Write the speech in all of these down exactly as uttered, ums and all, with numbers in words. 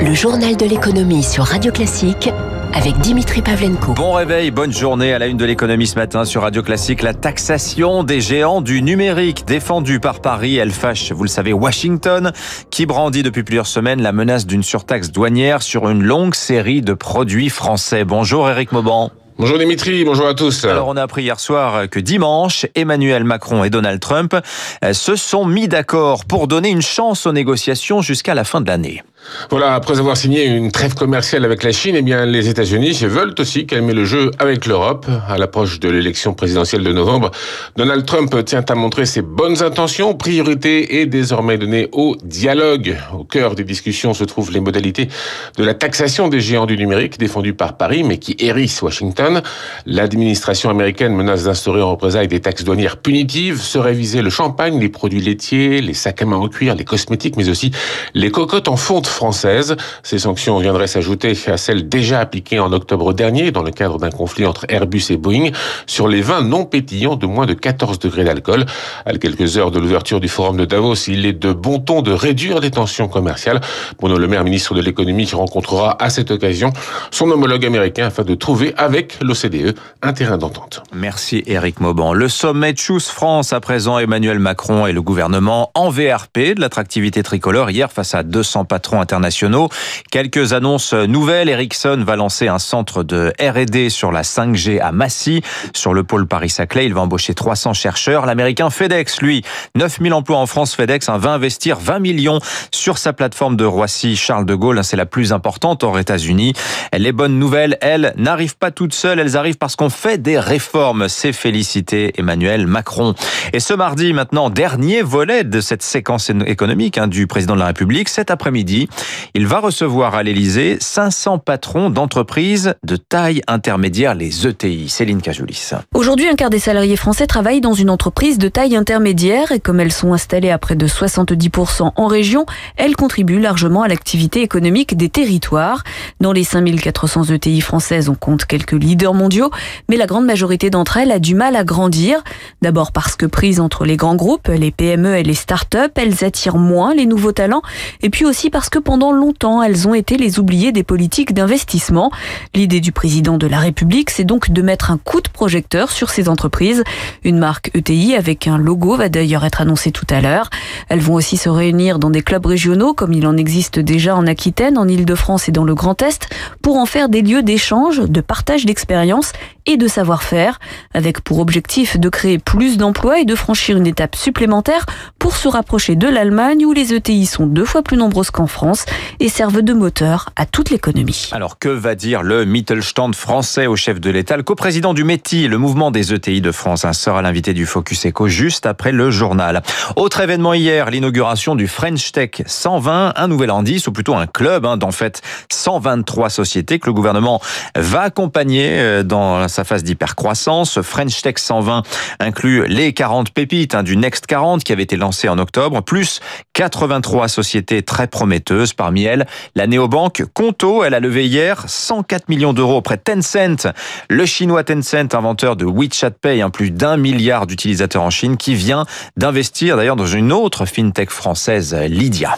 Le journal de l'économie sur Radio Classique avec Dimitri Pavlenko. Bon réveil, bonne journée à la une de l'économie ce matin sur Radio Classique. La taxation des géants du numérique défendue par Paris. Elle fâche, vous le savez, Washington, qui brandit depuis plusieurs semaines la menace d'une surtaxe douanière sur une longue série de produits français. Bonjour Éric Mauban. Bonjour Dimitri, bonjour à tous. Alors on a appris hier soir que dimanche, Emmanuel Macron et Donald Trump se sont mis d'accord pour donner une chance aux négociations jusqu'à la fin de l'année. Voilà, après avoir signé une trêve commerciale avec la Chine, eh bien, les États-Unis veulent aussi calmer le jeu avec l'Europe. À l'approche de l'élection présidentielle de novembre, Donald Trump tient à montrer ses bonnes intentions. Priorité est désormais donnée au dialogue. Au cœur des discussions se trouvent les modalités de la taxation des géants du numérique défendue par Paris, mais qui hérisse Washington. L'administration américaine menace d'instaurer en représailles des taxes douanières punitives. Seraient visés le champagne, les produits laitiers, les sacs à main en cuir, les cosmétiques, mais aussi les cocottes en fonte française. Ces sanctions viendraient s'ajouter à celles déjà appliquées en octobre dernier dans le cadre d'un conflit entre Airbus et Boeing sur les vins non pétillants de moins de quatorze degrés d'alcool. À quelques heures de l'ouverture du forum de Davos, il est de bon ton de réduire les tensions commerciales. Bruno Le Maire, ministre de l'économie, rencontrera à cette occasion son homologue américain afin de trouver avec l'O C D E un terrain d'entente. Merci Éric Mauban. Le sommet Choose France à présent, Emmanuel Macron et le gouvernement en V R P de l'attractivité tricolore hier face à deux cents patrons internationaux. Quelques annonces nouvelles. Ericsson va lancer un centre de R et D sur la cinq G à Massy, sur le pôle Paris-Saclay. Il va embaucher trois cents chercheurs. L'américain FedEx, lui, neuf mille emplois en France. FedEx hein, va investir vingt millions sur sa plateforme de Roissy-Charles de Gaulle. C'est la plus importante hors États-Unis. Les bonnes nouvelles, elles, n'arrivent pas toutes seules. Elles arrivent parce qu'on fait des réformes. C'est félicité Emmanuel Macron. Et ce mardi, maintenant, dernier volet de cette séquence économique hein, du président de la République. Cet après-midi, il va recevoir à l'Élysée cinq cents patrons d'entreprises de taille intermédiaire, les E T I. Céline Cajoulis. Aujourd'hui, un quart des salariés français travaillent dans une entreprise de taille intermédiaire et comme elles sont installées à près de soixante-dix pour cent en région, elles contribuent largement à l'activité économique des territoires. Dans les cinq mille quatre cents E T I françaises, on compte quelques leaders mondiaux, mais la grande majorité d'entre elles a du mal à grandir. D'abord parce que prises entre les grands groupes, les P M E et les start-up, elles attirent moins les nouveaux talents et puis aussi parce que pendant longtemps, elles ont été les oubliées des politiques d'investissement. L'idée du président de la République, c'est donc de mettre un coup de projecteur sur ces entreprises. Une marque E T I avec un logo va d'ailleurs être annoncée tout à l'heure. Elles vont aussi se réunir dans des clubs régionaux, comme il en existe déjà en Aquitaine, en Île-de-France et dans le Grand Est, pour en faire des lieux d'échange, de partage d'expérience et de savoir-faire, avec pour objectif de créer plus d'emplois et de franchir une étape supplémentaire pour se rapprocher de l'Allemagne, où les E T I sont deux fois plus nombreuses qu'en France et servent de moteur à toute l'économie. Alors que va dire le Mittelstand français au chef de l'État? Le coprésident du METI, le mouvement des E T I de France, hein, sera l'invité du Focus Eco juste après le journal. Autre événement hier, l'inauguration du French Tech cent vingt, un nouvel indice ou plutôt un club hein, d'en fait cent vingt-trois sociétés que le gouvernement va accompagner dans sa phase d'hypercroissance. French Tech cent vingt inclut les quarante pépites hein, du Next quarante qui avait été lancé en octobre, plus quatre-vingt-trois sociétés très prometteuses. Parmi elles, la néobanque Conto, elle a levé hier cent quatre millions d'euros auprès de Tencent. Le chinois Tencent, inventeur de WeChat Pay, hein, plus d'un milliard d'utilisateurs en Chine, qui vient d'investir d'ailleurs dans une autre fintech française, Lydia.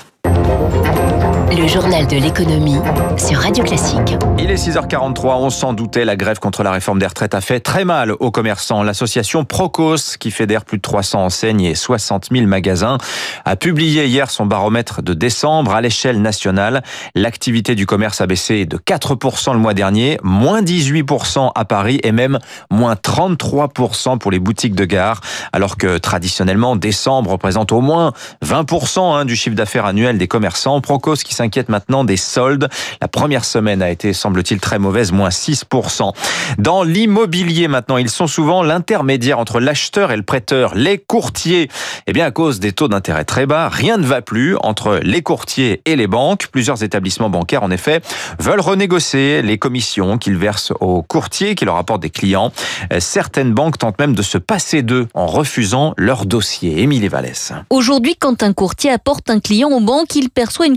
Le journal de l'économie sur Radio Classique. Il est six heures quarante-trois, on s'en doutait, la grève contre la réforme des retraites a fait très mal aux commerçants. L'association Procos, qui fédère plus de trois cents enseignes et soixante mille magasins, a publié hier son baromètre de décembre. À l'échelle nationale, l'activité du commerce a baissé de quatre pour cent le mois dernier, moins dix-huit pour cent à Paris et même moins trente-trois pour cent pour les boutiques de gare, alors que traditionnellement, décembre représente au moins vingt pour cent hein, du chiffre d'affaires annuel des commerçants. Procos qui s'inquiète maintenant des soldes. La première semaine a été, semble-t-il, très mauvaise, moins six pour cent. Dans l'immobilier maintenant, ils sont souvent l'intermédiaire entre l'acheteur et le prêteur, les courtiers. Eh bien, à cause des taux d'intérêt très bas, rien ne va plus entre les courtiers et les banques. Plusieurs établissements bancaires, en effet, veulent renégocier les commissions qu'ils versent aux courtiers qui leur apportent des clients. Certaines banques tentent même de se passer d'eux en refusant leur dossier. Émilie Vallès. Aujourd'hui, quand un courtier apporte un client aux banques, il perçoit une commission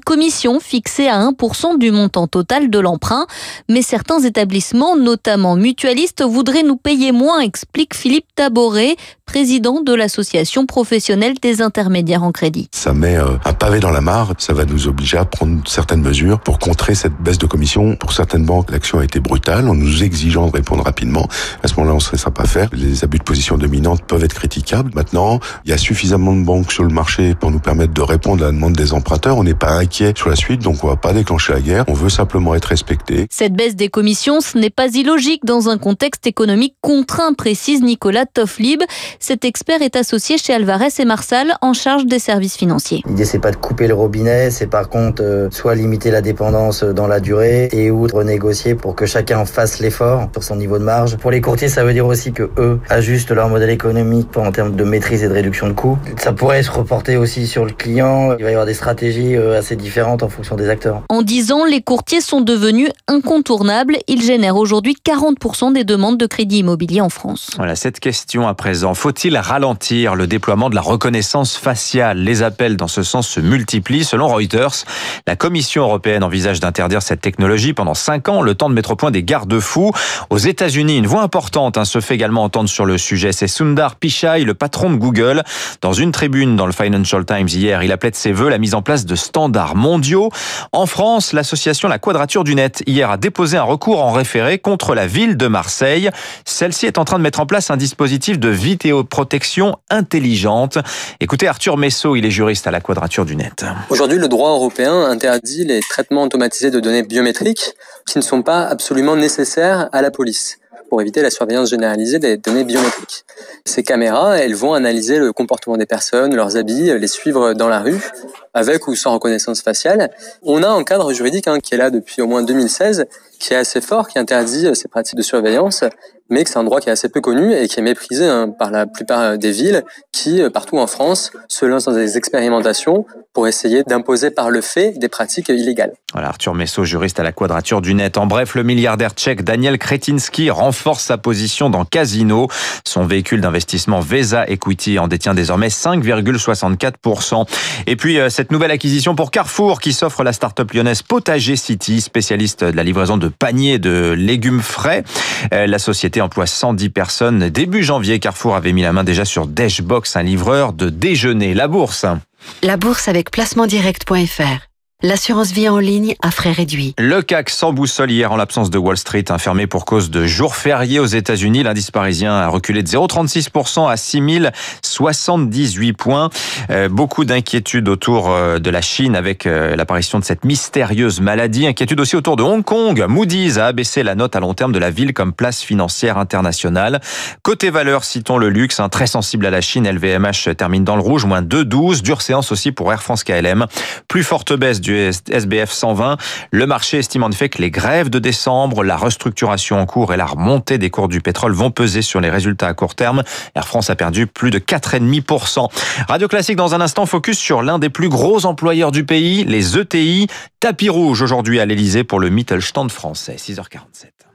commission fixée à un pour cent du montant total de l'emprunt. Mais certains établissements, notamment mutualistes, voudraient nous payer moins, explique Philippe Taboret, président de l'association professionnelle des intermédiaires en crédit. Ça met euh, un pavé dans la mare, ça va nous obliger à prendre certaines mesures pour contrer cette baisse de commission. Pour certaines banques, l'action a été brutale en nous exigeant de répondre rapidement. À ce moment-là, on ne se laissera pas faire. Les abus de position dominante peuvent être critiquables. Maintenant, il y a suffisamment de banques sur le marché pour nous permettre de répondre à la demande des emprunteurs. On n'est pas inquiet sur la suite, donc on ne va pas déclencher la guerre. On veut simplement être respecté. Cette baisse des commissions, ce n'est pas illogique dans un contexte économique contraint, précise Nicolas Tofflib. Cet expert est associé chez Alvarez et Marsal en charge des services financiers. L'idée, c'est pas de couper le robinet, c'est par contre euh, soit limiter la dépendance dans la durée et ou renégocier pour que chacun fasse l'effort sur son niveau de marge. Pour les courtiers, ça veut dire aussi que eux ajustent leur modèle économique en termes de maîtrise et de réduction de coûts. Ça pourrait se reporter aussi sur le client. Il va y avoir des stratégies assez différentes en fonction des acteurs. En dix ans, les courtiers sont devenus incontournables. Ils génèrent aujourd'hui quarante pour cent des demandes de crédit immobilier en France. Voilà, cette question à présent. Faut-il ralentir le déploiement de la reconnaissance faciale ? Les appels dans ce sens se multiplient. Selon Reuters, la Commission européenne envisage d'interdire cette technologie pendant cinq ans, le temps de mettre au point des garde-fous. Aux États-Unis, une voix importante hein, se fait également entendre sur le sujet. C'est Sundar Pichai, le patron de Google. Dans une tribune dans le Financial Times hier, il appelait de ses vœux la mise en place de standards mondiaux. En France, l'association La Quadrature du Net hier a déposé un recours en référé contre la ville de Marseille. Celle-ci est en train de mettre en place un dispositif de vidéoprotection intelligente. Écoutez Arthur Messot, il est juriste à La Quadrature du Net. Aujourd'hui, le droit européen interdit les traitements automatisés de données biométriques qui ne sont pas absolument nécessaires à la police pour éviter la surveillance généralisée des données biométriques. Ces caméras, elles vont analyser le comportement des personnes, leurs habits, les suivre dans la rue, avec ou sans reconnaissance faciale. On a un cadre juridique hein, qui est là depuis au moins deux mille seize, qui est assez fort, qui interdit ces pratiques de surveillance, mais que c'est un droit qui est assez peu connu et qui est méprisé hein, par la plupart des villes qui, partout en France, se lancent dans des expérimentations pour essayer d'imposer par le fait des pratiques illégales. Voilà, Arthur Messot, juriste à La Quadrature du Net. En bref, le milliardaire tchèque Daniel Kretinsky renforce sa position dans Casino. Son véhicule d'investissement Vesa Equity en détient désormais cinq virgule soixante-quatre pour cent. Et puis, cette nouvelle acquisition pour Carrefour qui s'offre la start-up lyonnaise Potager City, spécialiste de la livraison de paniers de légumes frais. La société emploie cent dix personnes. Début janvier, Carrefour avait mis la main déjà sur Dashbox, un livreur de déjeuner. La bourse. La bourse avec placement direct point f r. L'assurance vie en ligne à frais réduits. Le C A C sans boussole hier en l'absence de Wall Street, fermé pour cause de jours fériés aux États-Unis. L'indice parisien a reculé de zéro virgule trente-six pour cent à six mille soixante-dix-huit points. Euh, beaucoup d'inquiétudes autour de la Chine avec euh, l'apparition de cette mystérieuse maladie. Inquiétude aussi autour de Hong Kong. Moody's a abaissé la note à long terme de la ville comme place financière internationale. Côté valeur, citons le luxe, hein, très sensible à la Chine. L V M H termine dans le rouge, moins deux virgule douze. Dure séance aussi pour Air France K L M. Plus forte baisse du S B F cent vingt. Le marché estime en effet que les grèves de décembre, la restructuration en cours et la remontée des cours du pétrole vont peser sur les résultats à court terme. Air France a perdu plus de quatre virgule cinq pour cent. Radio Classique dans un instant, focus sur l'un des plus gros employeurs du pays, les E T I. Tapis rouge aujourd'hui à l'Elysée pour le Mittelstand français. six heures quarante-sept.